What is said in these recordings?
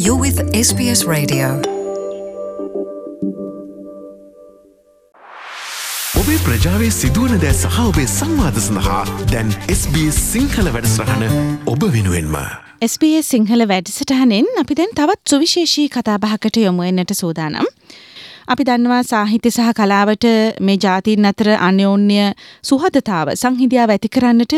You're with SBS Radio. ඔබේ ප්‍රජාවේ සිදුවන දෑ සහ ඔබේ සංවාද සඳහා දැන් SBS සිංහල වැඩසටහන ඔබ වෙනුවෙන්ම. SBS සිංහල වැඩසටහනෙන් අපි දැන් තවත් සුවිශේෂී කතාබහකට යොමු වෙන්නට සූදානම්. අපි දන්නවා සාහිත්‍ය සහ කලාවට මේ ජාතීන් අතර අන්‍යෝන්‍ය සුහදතාව සංහිඳියාව ඇති කරන්නට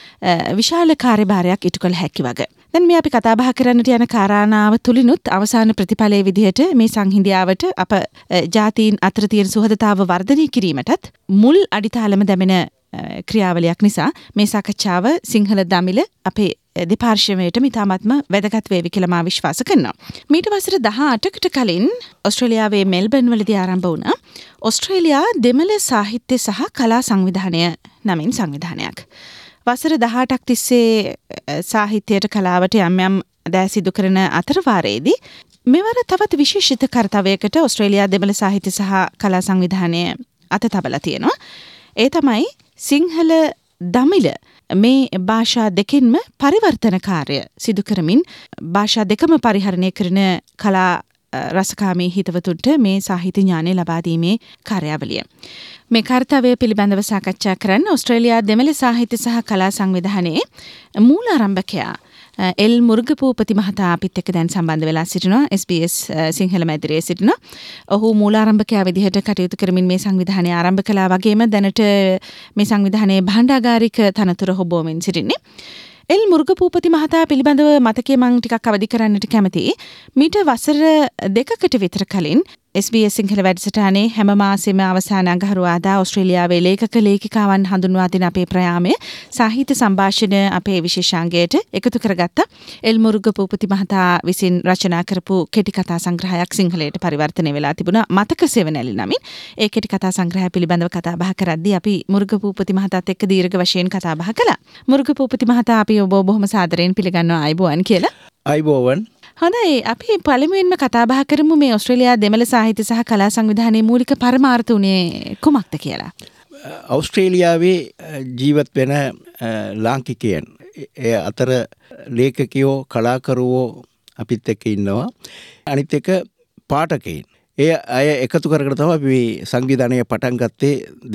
විශාල කාර්යභාරයක් ඉටු කළ හැකි වගේ. දැන් මේ අපි කතා බහ කරන්නට යන කාරණාව තුලිනුත් අවසාන ප්‍රතිඵලයේ විදිහට මේ සංහිඳියාවට අප ජාතීන් අතර තියෙන සුහදතාව වර්ධනය කිරීමටත් මුල් අඩිතාලම දැමෙන ක්‍රියාවලියක් නිසා මේ සාකච්ඡාව සිංහල දමිළ අපේ දෙපාර්ශ්වයට ඉතාමත්ම වැදගත් වේවි කියලා මා විශ්වාස කරනවා. මීට වසර 18කට කලින් ඕස්ට්‍රේලියාවේ මෙල්බර්න් වලදී ආරම්භ වුණ ඕස්ට්‍රේලියා දෙමළ සාහිත්‍ය සහ කලා සංවිධානය නමින් සංවිධානයක්. වසර 18ක් තිස්සේ සාහිත්‍යයට කලාවට යම් යම් දෑ සිදු කරන අතරවාරයේදී මෙවර තවත් විශේෂිත කර්තව්‍යයකට ඕස්ට්‍රේලියා දෙමළ සාහිත්‍ය සහ කලා සංවිධානය අත තබලා තියෙනවා. ඒ තමයි සිංහල දමිළ මේ භාෂා දෙකෙන්ම පරිවර්තන කාර්ය සිදු කරමින් භාෂා දෙකම පරිහරණය කරන කලා රසකාමී හිතවතුන්ට මේ සාහිත්‍ය ඥානය ලබා දීමේ කාර්යාවලිය. මේ කාර්යය පිළිබඳව සාකච්ඡා කරන්න ඕස්ට්‍රේලියා දෙමළ සාහිත්‍ය සහ කලා සංවිධානයේ මූල ආරම්භකයා එල් මුර්ගපූපති මහතා අපිත් එක්ක දැන් සම්බන්ධ වෙලා සිටිනවා. SBS සිංහල මැදිරියේ සිටිනවා. ඔහු මූලාරම්භකයා විදිහට කටයුතු කරමින් මේ සංවිධානය ආරම්භ කළා වගේම දැනට මේ සංවිධානයේ භාණ්ඩාගාරික තනතුර හොබවමින් සිටින්නේ. එල් මුර්ගපූපති මහතා පිළිබඳව මතකයේ මම ටිකක් අවදි කරන්නට කැමතියි. මීට වසර 2කට විතර කලින් SBS සිංහල වැඩසටහනේ හැම මාසෙම අවසාන අඟහරුවාදා ඕස්ට්‍රේලියාවේ ලේඛක ලේඛිකාවන් හඳුන්වා දෙන අපේ ප්‍රයාමය සාහිත්‍ය සංഭാෂණ අපේ විශේෂාංගයට එකතු කරගත්තා. එල් මුර්ගපූපති මහතා විසින් රචනා කරපු කෙටි කතා සංග්‍රහයක් සිංහලයට පරිවර්තනය වෙලා තිබුණා. මතක සෙවණැලි නමින් ඒ කෙටි කතා සංග්‍රහය පිළිබඳව කතා බහ කරද්දී අපි මුර්ගපූපති මහතාත් එක්ක දීර්ඝ වශයෙන් කතා බහ කළා. මුර්ගපූපති මහතා අපි ඔබ බොහොම සාදරයෙන් පිළිගන්නවා. අයබෝවන් කියලා. අයබෝවන්. හොඳයි, අපි පළමුවෙන්ම කතා බහ කරමු මේ ඕස්ට්‍රේලියා දෙමළ සාහිත්‍ය සහ කලා සංවිධානයේ මූලික පරමාර්ථ උනේ කුමක්ද කියලා. ඕස්ට්‍රේලියාවේ ජීවත් වෙන ලාංකිකයන් ඒ අතර ලේඛකයෝ කලාකරුවෝ අපිත් එක්ක ඉන්නවා. අනිත් එක පාඨකයන්. ඒ අය එකතු කරගෙන තමයි අපි මේ සංවිධානය පටන් ගත්තේ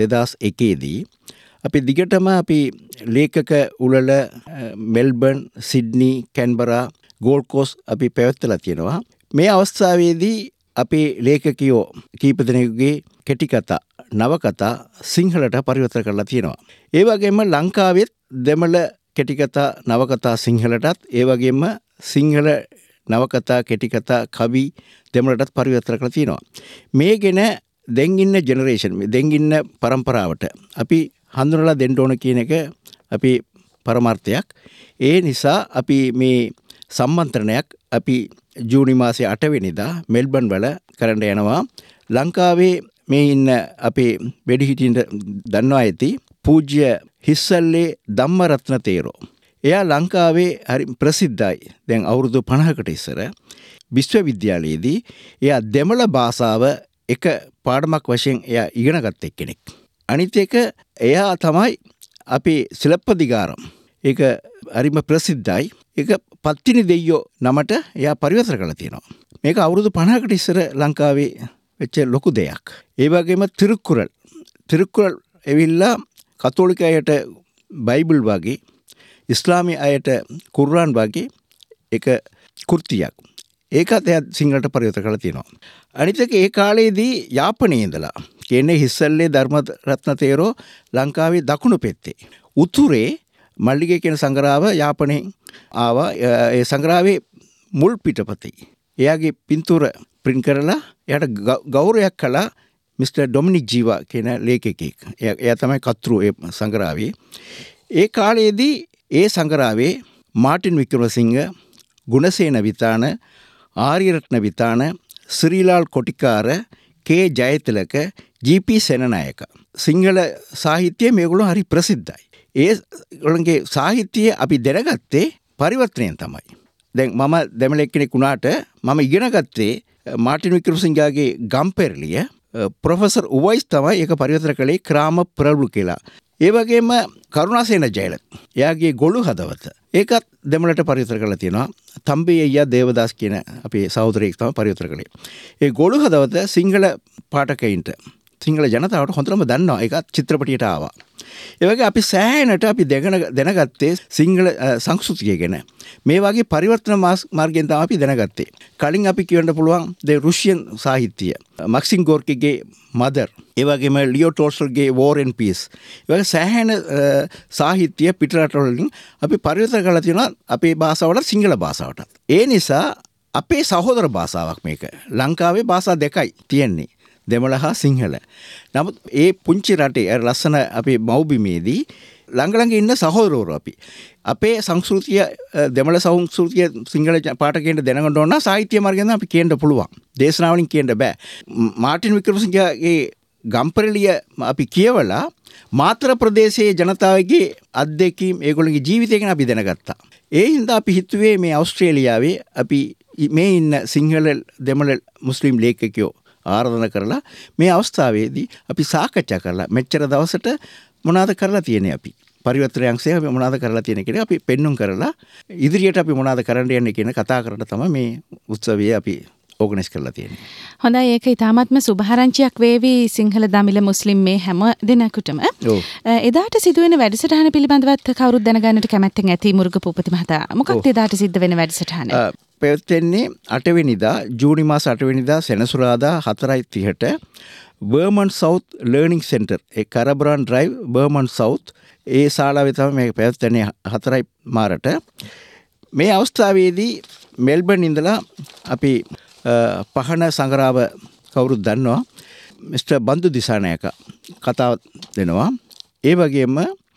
2001 දී. අපි දිගටම අපි ලේඛක උළෙල Melbourne, Sydney, Canberra, Gold Coast අපි පැවැත්වලා තියෙනවා. මේ අවස්ථාවේදී අපේ ලේඛකයෝ කීප දෙනෙකුගේ කෙටි කතා, නවකතා සිංහලට පරිවර්තන කරලා තියෙනවා. ඒ වගේම ලංකාවෙත් දෙමළ කෙටි කතා, නවකතා සිංහලටත්, ඒ වගේම සිංහල නවකතා, කෙටි කතා, කවි දෙමළටත් පරිවර්තන කරලා තියෙනවා. මේ ගැන දැන් ඉන්න ජෙනරේෂන්, දැන් ඉන්න පරම්පරාවට අපි හඳුනලා දෙන්න ඕන කියන එක අපි පරමාර්ථයක්. ඒ නිසා අපි මේ සම්මන්ත්‍රණයක් අපි ජූනි මාසේ 8 වෙනිදා මෙල්බර්න් වල කරන්න යනවා. ලංකාවේ මේ ඉන්න අපේ වැඩිහිටියන්ට දන්නවා ඇති පූජ්‍ය හිස්සල්ලේ ධම්මරත්න තේරෝ. එයා ලංකාවේ හරි ප්‍රසිද්ධයි. දැන් අවුරුදු 50කට ඉස්සර විශ්වවිද්‍යාලයේදී එයා දෙමළ භාෂාව එක පාඩමක් වශයෙන් එයා ඉගෙන ගත්ත කෙනෙක්. අනිත් එක එයා තමයි අපේ සිලප්පදිගාරම්. ඒක හරිම ප්‍රසිද්ධයි. ඒක පත්තිනි දෙයියෝ නමට එයා පරිවර්තන කරලා තියෙනවා. මේක අවුරුදු 50කට ඉස්සර ලංකාවේ වෙච්ච ලොකු දෙයක්. ඒ වගේම තිරුකුරල් එවිල්ලා කතෝලික අයට බයිබල් වගේ, ඉස්ලාමී අයට කුර්ආන් වගේ එක කෘතියක්. ඒකත් එයා සිංහලට පරිවර්තන කරලා තියෙනවා. අනිත් එක ඒ කාලේදී යාපනයේ ඉඳලා කියන්නේ හිස්සල්ලේ ධර්මරත්න තේරෝ ලංකාවේ දකුණු පෙත්තේ උතුරේ මල්ලිගේ කියන සංග්‍රහව යාපනයෙන් ආවා. ඒ සංග්‍රහයේ මුල් පිටපතයි. එයාගේ පින්තූර print කරලා එයාට ගෞරවයක් කළා මිස්ටර් ඩොමිනික් ජීවා කියන ලේඛකයෙක්. එයා තමයි කතෘ ඒ සංග්‍රහයේ. ඒ කාලයේදී ඒ සංග්‍රහයේ මාටින් වික්‍රමසිංහ, ගුණසේන විතාන, ආර්යරත්න විතාන, ශ්‍රීලාල් කොටිකාර, කේ ජයතිලක, ජී.පී. සෙනනායක. සිංහල සාහිත්‍යයේ මේගොල්ලෝ හරි ප්‍රසිද්ධයි. ඒ ගොල්ලන්ගේ සාහිත්‍යය අපි දැනගත්තේ පරිවර්තනයෙන් තමයි. දැන් මම දෙමළ කෙනෙක් වුණාට මම ඉගෙන ගත්තේ මාටින් වික්‍රමසිංහගේ ගම්පෙරළිය. ප්‍රොෆෙසර් උවයිස් තමයි ඒක පරිවර්තන කළේ ක්‍රාම ප්‍රවෘ කියලා. ඒ වගේම කරුණාසේන ජයලත් එයාගේ ගොළු හදවත ඒකත් දෙමළට පරිවර්තන කරලා තියෙනවා. තම්බේ අයියා දේවදාස් කියන අපේ සහෝදරයෙක් තමයි පරිවර්තන කළේ. ඒ ගොළු හදවත සිංහල පාඨකයින්ට සිංහල ජනතාවට හොඳටම දන්නවා. ඒකත් චිත්‍රපටියට ආවා. ඒ වගේ අපි සෑහෙනට අපි දැනගත්තේ සිංහල සංස්කෘතිය ගැන. මේ වගේ පරිවර්තන මාර්ගයෙන් තමයි අපි දැනගත්තේ. කලින් අපි කියන්න පුළුවන් රුසියන් සාහිත්‍ය, මැක්සිම් ගෝර්කිගේ මදර්, ඒ වගේම ලියෝ ටෝල්ස්ටෝයිගේ වෝර් ඇන්ඩ් පීස්. ඒ වගේ සෑහෙන සාහිත්‍ය පිටරටවලින් අපි පරිවර්තන කරලා තියෙනවා අපේ භාෂාවට සිංහල භාෂාවට. ඒ නිසා අපේ සහෝදර භාෂාවක් මේක. ලංකාවේ භාෂා දෙකයි තියෙන්නේ. දෙමළ හා සිංහල. නමුත් ඒ පුංචි රටේ ලස්සන අපේ මව්බිමේදී ළඟ ඉන්න සහෝදරවරු අපි. අපේ සංස්කෘතිය දෙමළ සංස්කෘතිය සිංහල පාඨකයන්ට දැනගන්න ඕන නම් සාහිත්‍ය මාර්ගයෙන් අපි කියන්න පුළුවන්. දේශනාවලින් කියන්න බෑ. මාටින් වික්‍රමසිංහගේ ගම්පරලිය අපි කියවලා මාතර ප්‍රදේශයේ ජනතාවගේ අත්දැකීම් ඒගොල්ලන්ගේ ජීවිතය ගැන අපි දැනගත්තා. ඒ හින්දා අපි හිතුවේ මේ ඕස්ට්‍රේලියාවේ අපි මේ ඉන්න සිංහල දෙමළ මුස්ලිම් ලේඛකයෝ ආරාධනා කරලා මේ අවස්ථාවේදී අපි සාකච්ඡා කරලා මෙච්චර දවසට මොනවද කරලා තියෙන්නේ අපි පරිවර්තන අංශය අපි මොනවද කරලා තියෙන්නේ කියලා අපි පෙන්눔 කරලා ඉදිරියට අපි මොනවද කරන්න යන්නේ කියන කතා කරලා තමයි මේ උත්සවය අපි ඕගනයිස් කරලා තියෙන්නේ. හොඳයි, ඒක ඉතාමත්ම සුභාරංචියක් වේවි සිංහල දමිළ මුස්ලිම් මේ හැම දෙනෙකුටම. එදාට සිදුවෙන වැඩසටහන පිළිබඳවත් කවුරුත් දැනගන්නට කැමැත්තෙන් ඇති මුරුග පූපති මහතා. මොකක්ද එදාට සිද්ධ වෙන වැඩසටහන? පැවැත්වෙන්නේ 8 වෙනිදා ජූනි මාස 8 වෙනිදා සෙනසුරාදා 4:30ට බර්මන් සවුත් ලර්නිංగ్ සෙන්ටර් ඒ කරබරන් ඩ්‍රයිව් බර්මන් සවුත් ඒ ශාලාවේ තමයි මේක පැවැත්වෙන්නේ 4 මාරට. මේ අවස්ථාවේදී මෙල්බන් ඉඳලා අපි පහන සංගරාව කවුරුත් දන්නවා මිස්ටර් බන්දු දිසානායක කතාව දෙනවා. ඒ වගේම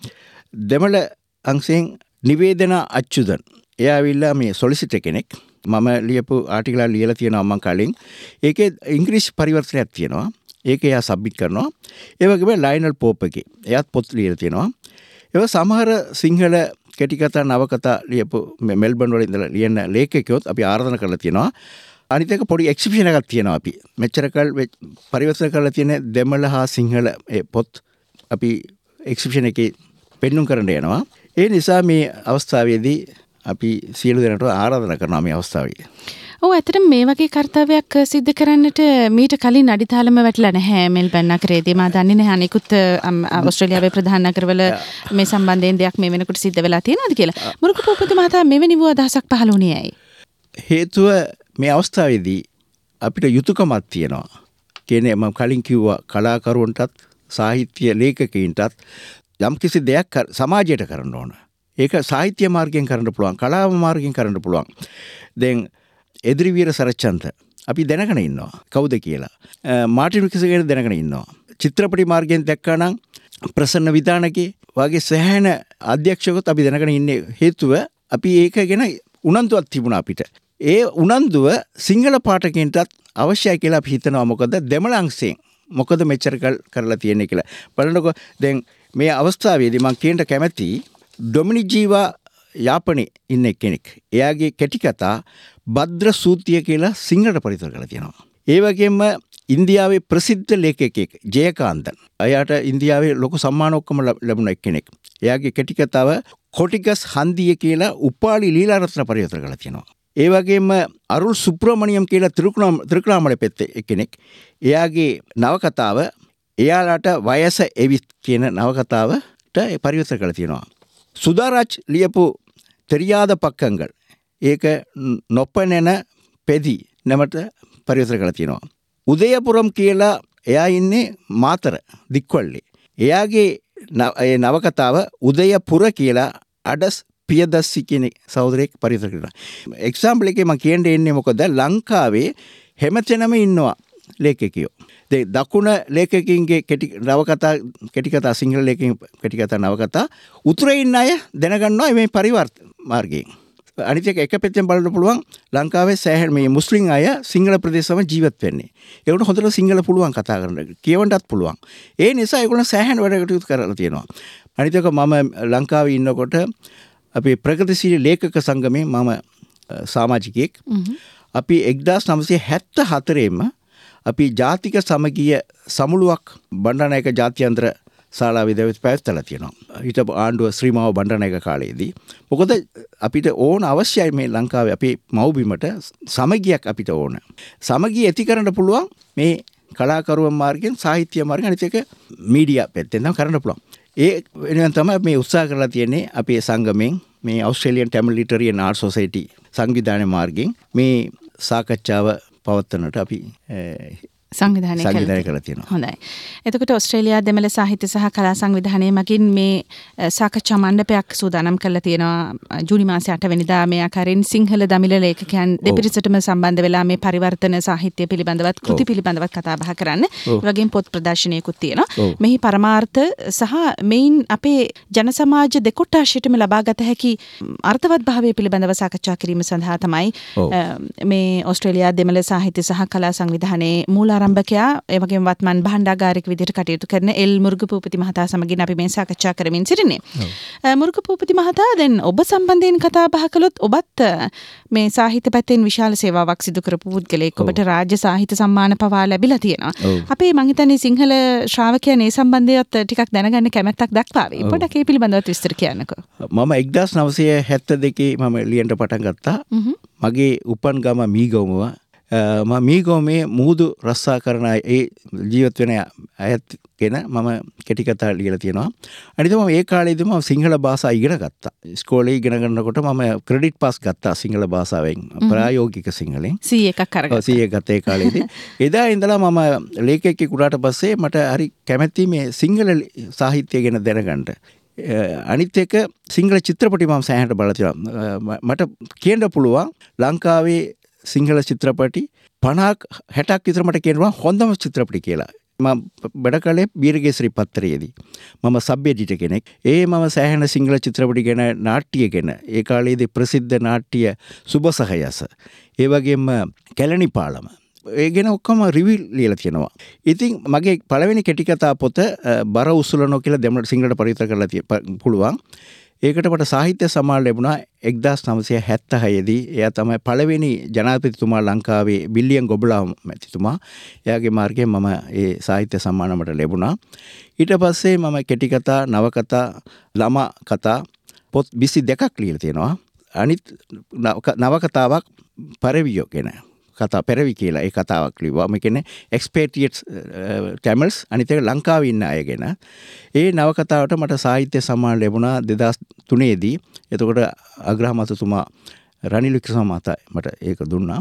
දෙමළ අංශයෙන් නිවේදනා අච්චුදන් එයා ඇවිල්ලා මේ සොලිසිටර් කෙනෙක්. මම ලියපු ආටිකල් ලියලා තියෙනවා මම කලින්. ඒකේ ඉංග්‍රීසි පරිවර්තනයක් තියෙනවා. ඒක එයා සබ්මිට් කරනවා. ඒ වගේම ලයනල් පෝප්ගේ එයාත් පොත් ලියලා තියෙනවා. ඒක සමහර සිංහල කෙටි කතා නවකතා ලියපු මෙල්බන් වල ඉඳලා ලියන ලේඛකයෝත් අපි ආරාධනා කරලා තියෙනවා. අනිත් එක පොඩි එක්සිබිෂන් එකක් තියෙනවා අපි. මෙච්චර කල් පරිවර්තන කරලා තියෙන දෙමළ හා සිංහල පොත් අපි එක්සිබිෂන් එකේ පෙන්눔 කරන්න යනවා. ඒ නිසා මේ අවස්ථාවේදී අපි සියලු දෙනාට ආරාධනා කරනවා මේ අවස්ථාවේ. ඔව්, ඇත්තටම මේ වගේ කාර්යයක් සිද්ධ කරන්නට මීට කලින් අඩිතාලම වැටලා නැහැ මෙල්බන් නගරයේදී. මා දන්නේ නැහැ අනිකුත් ඕස්ට්‍රේලියාවේ ප්‍රධාන නගරවල මේ සම්බන්ධයෙන් දෙයක් මේ වෙනකොට සිද්ධ වෙලා තියෙනවද කියලා. මුරුක පූපති මහතා මෙවැනි වූ අදහසක් පහළ වුණේ ඇයි? හේතුව මේ අවස්ථාවේදී අපිට යුතුයකමක් තියෙනවා. කියන්නේ මම කලින් කිව්වා කලාකරුවන්ටත් සාහිත්‍ය ලේඛකයින්ටත් යම්කිසි දෙයක් සමාජයට කරන්න ඕන. ඒක සාහිත්‍ය මාර්ගයෙන් කරන්න පුළුවන්, කලාව මාර්ගයෙන් කරන්න පුළුවන්. දැන් එදිරිවීර සරච්චන්ත අපි දැනගෙන ඉන්නවා කවුද කියලා. මාටින් වික්‍රමසිංහ දැනගෙන ඉන්නවා. චිත්‍රපටි මාර්ගයෙන් දැක්කා නම් ප්‍රසන්න විදානගේ වගේ සෑහෙන අධ්‍යක්ෂකත් අපි දැනගෙන ඉන්නේ. හේතුව අපි ඒක ගැන උනන්දුවක් තිබුණා අපිට. ඒ උනන්දුව සිංහල පාඨකයන්ටත් අවශ්‍යයි කියලා අපි හිතනවා. මොකද දෙමළ අංශයෙන් මොකද මෙච්චර කරලා තියෙන්නේ කියලා. බලන්නකො දැන් මේ අවස්ථාවේදී මම කියන්න කැමති ඩොමිනික් ජීවා යාපනයේ ඉන්න කෙනෙක්. එයාගේ කෙටි කතා භද්‍ර සූත්‍රිය කියලා සිංහලට පරිවර්තන කරලා තියෙනවා. ඒ වගේම ඉන්දියාවේ ප්‍රසිද්ධ ලේඛකයෙක් ජයකාන්තන්. එයාට ඉන්දියාවේ ලොකු සම්මාන ඔක්කොම ලැබුණ කෙනෙක්. එයාගේ කෙටි කතාව කොටිගස් හන්දිය කියලා උපාලි ලීලාරත්න පරිවර්තන කරලා තියෙනවා. ඒ වගේම අරුල් සුබ්‍රමණියම් කියලා ත්‍රිකුණාමලය පෙත්තේ කෙනෙක්. එයාගේ නවකතාව එයාලට වයස එවිත් කියන නවකතාවට පරිවර්තන කරලා තියෙනවා. සුදාරාජ් ලියපු තෙරියාද පක්කංගල් ඒක නොපැනෙන පෙදි නමට පරිවර්තන කරලා තියෙනවා. උදයපුරම් කියලා එයා ඉන්නේ මාතර දික්වල්ලේ. එයාගේ නවකතාව උදයපුර කියලා අඩස් පියදස්සි කියන සහෝදරයෙක් පරිවර්තන කරනවා. එක්සැම්පල් එකේ මම කියන්න එන්නේ මොකද ලංකාවේ හැමතැනම ඉන්නවා ලේඛකයෝ. දකුණ ලේඛකින්ගේ කෙටි කතා සිංහල ලේඛකින් කෙටි කතා නවකතා උතුරේ ඉන්න අය දැනගන්නවා මේ පරිවර්තන මාර්ගයෙන්. අනිත් එක පැත්තෙන් බලන්න පුළුවන් ලංකාවේ සෑහෙන මේ මුස්ලිම් අය සිංහල ප්‍රදේශවල ජීවත් වෙන්නේ. ඒකට හොඳට සිංහල පුළුවන් කතා කරන්න. කියවන්නත් පුළුවන්. ඒ නිසා ඒගොල්ලෝ සෑහෙන වැඩ කටයුතු කරලා තියෙනවා. අනිත් එක මම ලංකාවේ ඉන්නකොට අපේ ප්‍රගතිශීලී ලේඛක සංගමේ මම සමාජිකයෙක්. අපි 1974 අපි ජාතික සමගිය සමුළුවක් බණ්ඩාරනායක ජාත්‍යන්තර ශාලා විද්‍යාවත් පැවැත්වලා තියෙනවා. ඊට ආණ්ඩුව ශ්‍රීමාව බණ්ඩාරනායක කාලයේදී. මොකද අපිට ඕන අවශ්‍යයි මේ ලංකාවේ අපේ මව්බිමට සමගියක් අපිට ඕන. සමගිය ඇති කරන්න පුළුවන් මේ කලාකරුවන් මාර්ගයෙන් සාහිත්‍ය මාර්ගයෙන් අනිත් එක මීඩියා පැත්තෙන් නම් කරන්න පුළුවන්. ඒ වෙනුවෙන් තමයි මේ උත්සාහ කරලා තියෙන්නේ අපේ සංගමයෙන් මේ Australian Tamil Literary and Art Society සංවිධානය මාර්ගයෙන් මේ සාකච්ඡාව පවත්වන්නට අපි සංවිධානය කරලා තියෙනවා. හොඳයි. එතකොට ඕස්ට්‍රේලියා දෙමළ සාහිත්‍ය සහ කලා සංවිධානය මගින් මේ සාකච්ඡා මණ්ඩපයක් සූදානම් කරලා තියෙනවා ජූනි මාසයේ 8 වෙනිදා මේ ආකාරයෙන් සිංහල දමිළ ලේඛකයන් දෙපිරිසටම සම්බන්ධ වෙලා මේ පරිවර්තන සාහිත්‍ය පිළිබඳවත් කෘති පිළිබඳවත් කතා බහ කරන්න. ඒ වගේම පොත් ප්‍රදර්ශනයකුත් තියෙනවා. මෙහි පරමාර්ථ සහ මෙයින් අපේ ජන සමාජ දෙකොට්ටාශයටම ලබාගත හැකි අර්ථවත් භාවය පිළිබඳව සාකච්ඡා කිරීම සඳහා තමයි මේ ඕස්ට්‍රේලියා දෙමළ සාහිත්‍ය සහ කලා සංවිධානයේ මූල ආරම්භකයා ඒ වගේම වත්මන් භාණ්ඩාගාරික විදිහට කටයුතු කරන එල් මුරුගපූපති මහතා සමගින් අපි මේ සාකච්ඡා කරමින් සිටින්නේ. මුරුගපූපති මහතා දැන් ඔබ සම්බන්ධයෙන් කතා බහ කළොත් ඔබත් මේ සාහිත්‍ය පැත්තෙන් විශාල සේවාවක් සිදු කරපු පුද්ගලයෙක්. ඔබට රාජ්‍ය සාහිත්‍ය සම්මාන පවා ලැබිලා තියෙනවා. අපේ මං හිතන්නේ සිංහල ශ්‍රාවකයන් ඒ සම්බන්ධයත් ටිකක් දැනගන්න කැමැත්තක් දක්වාවි. පොඩ්ඩක් ඒ පිළිබඳව විස්තර කියන්නකෝ. මම 1972 මම ලියන්න පටන් ගත්තා. මගේ උපන් ගම මීගොමුව මීගොමේ මුහුදු රස්සා කරන ඒ ජීවත් වෙන අයත් ගැන මම කෙටි කතා ලියලා තියෙනවා. අනිත් මම ඒ කාලේදී මම සිංහල භාෂාව ඉගෙන ගත්තා. ඉස්කෝලේ ඉගෙන ගන්නකොට මම ක්‍රෙඩිට් පාස් ගත්තා සිංහල භාෂාවෙන් ප්‍රායෝගික සිංහලෙන්. C1 එකක් අරගත්තා. C1 ගත්තා ඒ කාලේදී. එදා ඉඳලා මම ලේඛකයෙක් වුණාට පස්සේ මට හරි කැමැති මේ සිංහල සාහිත්‍යය ගැන දැනගන්න. අනිත් එක සිංහල චිත්‍රපටි මම සෑහෙනට බලලා තියෙනවා. මට කියන්න පුළුවන් ලංකාවේ සිංහල චිත්‍රපටි 50ක් 60ක් විතර මට කියනවා හොඳම චිත්‍රපටි කියලා. මම වැඩ කළේ බීරගේසරි පත්තරයේදී. මම සබ් එඩිටර් කෙනෙක්. මම සෑහෙන සිංහල චිත්‍රපටි ගැන නාට්‍ය ගැන ඒ කාලේදී ප්‍රසිද්ධ නාට්‍ය සුබසහයස. ඒ වගේම කැලණිපාලම. ඒ ගැන ඔක්කොම රිවිව් ලියලා තියෙනවා. ඉතින් මගේ පළවෙනි කෙටි කතා පොත බර උසුලනෝ කියලා දෙමළ සිංහලට පරිවර්තන කරලා පුළුවන්. ඒකට මට සාහිත්‍ය සම්මාන ලැබුණා 1976 දී. එයා තමයි පළවෙනි ජනාධිපතිතුමා ලංකාවේ විලියම් ගොබලාම් මැතිතුමා. එයාගේ මාර්ගයෙන් මම ඒ සාහිත්‍ය සම්මාන මට ලැබුණා. ඊට පස්සේ මම කෙටි කතා, නවකතා, ළමා කතා පොත් 22ක් ලියලා තියෙනවා. අනිත් නවකතාවක් පරිවියෝ ගැන. කතා පෙරවි කියලා ඒ කතාවක් ලිව්වා. මේ කියන්නේ එක්ස්පේට්‍රියට්ස් ටැමල්ස් අනිත් එක ලංකාවේ ඉන්න අය ගැන. ඒ නවකතාවට මට සාහිත්‍ය සම්මාන ලැබුණා 2003 දී. එතකොට අග්‍රාමාත්‍යතුමා රනිල් වික්‍රම මහතා මට ඒක දුන්නා.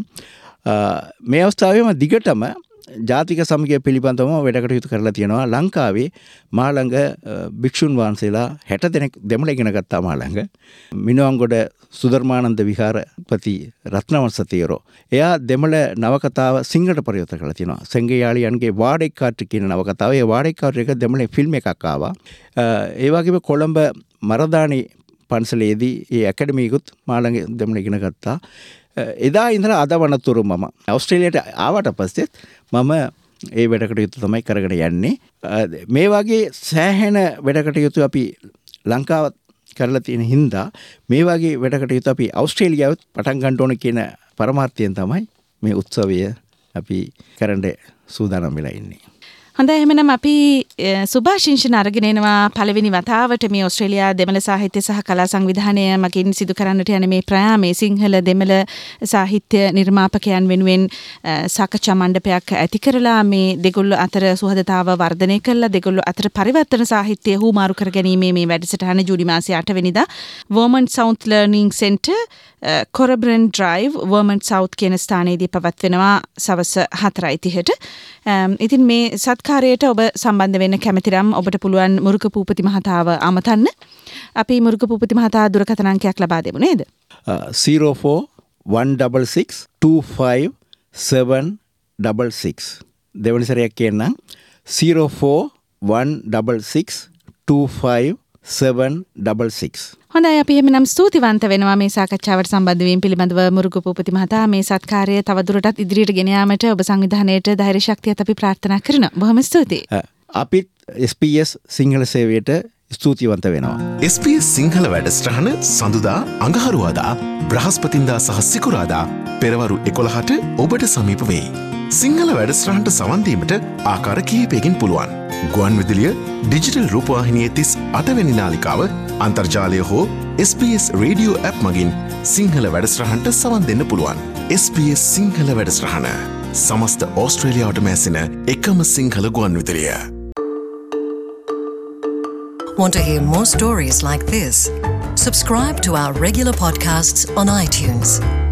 මේ අවස්ථාවේම දිගටම ජාතික සමගිය පිළිබඳවම වැඩ කටයුතු කරලා තියෙනවා. ලංකාවේ මා ළඟ භික්ෂුන් වහන්සේලා 60 දෙනෙක් දෙමළ ඉගෙන ගත්තා මා ළඟ. මිනුවන්ගොඩ සුධර්මානන්ද විහාරපති රත්නවංශ තේරෝ. එයා දෙමළ නවකතාව සිංහලට පරිවර්තන කරලා තියෙනවා. සෙංගයාලියන්ගේ වාඩෙක්කාට කියන නවකතාව. ඒ වාඩෙක්කාට එක දෙමළ ෆිල්ම් එකක් ආවා. ඒ වගේම කොළඹ මරදානි පන්සලේදී ඒ ඇකඩමියකුත් මා ළඟ දෙමළ ඉගෙන ගත්තා. එදා ඉඳලා අද වනතුරු මම ඕස්ට්‍රේලියාවට ආවට පස්සෙත් මම ඒ වැඩ කටයුතු තමයි කරගෙන යන්නේ. මේ වගේ සෑහෙන වැඩ කටයුතු අපි ලංකාවත් කරලා තියෙන හින්දා මේ වගේ වැඩ කටයුතු අපි ඕස්ට්‍රේලියාවත් පටන් ගන්න ඕන කියන පරමාර්ථයෙන් තමයි මේ උත්සවය අපි කරන්න සූදානම් වෙලා ඉන්නේ. හොඳයි එහෙනම් අපි සුභාශිංසන අරගෙන එනවා පළවෙනි වතාවට මේ ඕස්ට්‍රේලියා දෙමළ සාහිත්‍ය සහ කලා සංවිධානය මගින් සිදු කරන්නට යන මේ ප්‍රයාමයේ සිංහල දෙමළ සාහිත්‍ය නිර්මාපකයන් වෙනුවෙන් සාකච්ඡා මණ්ඩපයක් ඇති කරලා මේ දෙගොල්ලෝ අතර සුහදතාව වර්ධනය කරලා දෙගොල්ලෝ අතර පරිවර්තන සාහිත්‍ය හුමාරු කර ගැනීමේ මේ වැඩසටහන ජූලි මාසයේ 8 වෙනිදා Vermont South Learning Centre Karobran Drive Vermont South කියන ස්ථානයේදී පවත්වනවා සවස් 4:30ට. ඉතින් මේ සත්කාරයට ඔබ සම්බන්ධ වෙන්න කැමති නම් ඔබට පුළුවන් මුරුක පූපති මහතාව අමතන්න. අපි මුරුක පූපති මහතා දුරකථන අංකයක් ලබා දෙමු නේද? 04-166-25766. දෙවනි සැරයක් කියන්නම් 04-166-25766. හොඳයි අපි එහෙනම් ස්තුතිවන්ත වෙනවා මේ සාකච්ඡාවට සම්බන්ධ වීම පිළිබඳව මුරුක පූපති මහතා. මේ සත්කාරය තවදුරටත් ඉදිරියට ගෙන යාමට ඔබ සංවිධානයේට ධෛර්ය ශක්තියත් අපි ප්‍රාර්ථනා කරනවා. බොහොම ස්තුතියි. අපිත් SBS සිංහල සේවයට ස්තුතිවන්ත වෙනවා. SBS සිංහල වැඩසටහන සඳුදා අඟහරුවාදා බ්‍රහස්පතින්දා සහ සිකුරාදා පෙරවරු 11ට ඔබට සමීප වෙයි. සිංහල වැඩසටහනට සවන් දීමට ආකාර කිහිපයකින් පුළුවන්. ගුවන් විදුලිය ඩිජිටල් රූපවාහිනියේ 38 වෙනි නාලිකාව අන්තර්ජාලය හෝ SBS රේඩියෝ ඇප් මගින් සිංහල වැඩසටහනට සවන් දෙන්න පුළුවන්. SBS සිංහල වැඩසටහන සමස්ත ඕස්ට්‍රේලියාවටම ඇසෙන එකම සිංහල ගුවන් විදුලිය. Want to hear more stories like this? Subscribe to our regular podcasts on iTunes.